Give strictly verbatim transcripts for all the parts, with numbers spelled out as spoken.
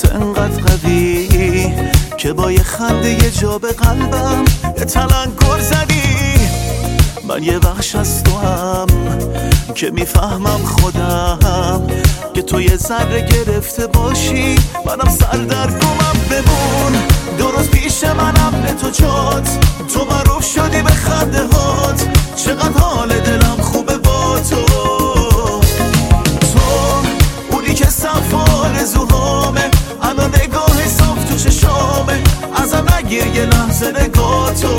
واسه انقدر قوی که با یه خنده یه جا به قلبم یه تلنگر زدی. من یه بخش از تو هم که میفهمم خودم که تو یه ذره گرفته باشی، منم سردرگمم. بمون درست پیش منم به تو جات، تو معروف شدی به خنده هات، چقدر حال دلم خوبه با تو. تو اونی که صف آرزوهامه، الان نگاه صاف تو چشامه، ازم نگیر یه لحظه نگاه تو.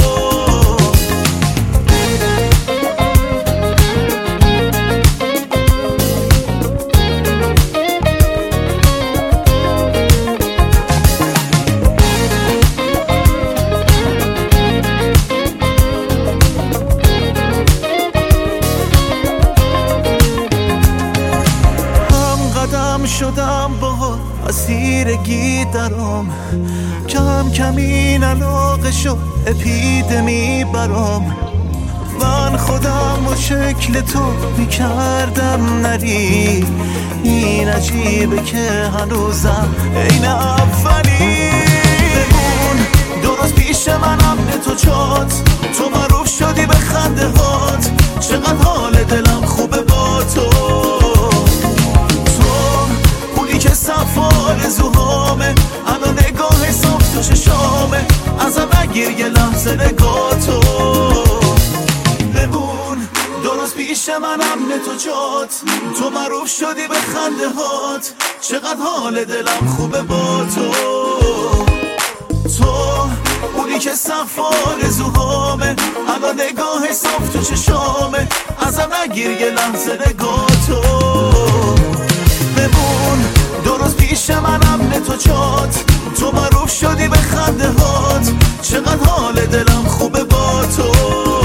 شدم با اسیرگی درام، کم کم این علاقه شد اپیدمی برام. من خودم و شکل تو میکردم نری، این عجیبه که هنوزم عین اولی. بمون درست پیش منم به تو جات، تو معروف شدی به خنده هات، چقدر حال دلم خوبه با تو. صف آرزوهامه، الان نگاه صاف تو چشامه، ازم نگیر یه لحظه نگاه تو. بمون درست پیش منم به تو جات، تو معروف شدی به خنده هات، چقدر حال دلم خوبه با تو. تو اونی که صف آرزوهامه، الان نگاه صاف تو چشامه، ازم نگیر یه لحظه نگاه تو. بمون درست پیش منم به تو جات، تو معروف شدی به خنده هات، چقدر حال دلم خوبه با تو.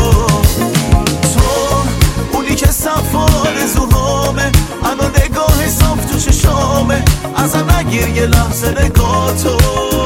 تو اونی که صف آرزوهامه، الان نگاه صاف تو چشامه، ازم نگیر یه لحظه نگاه تو.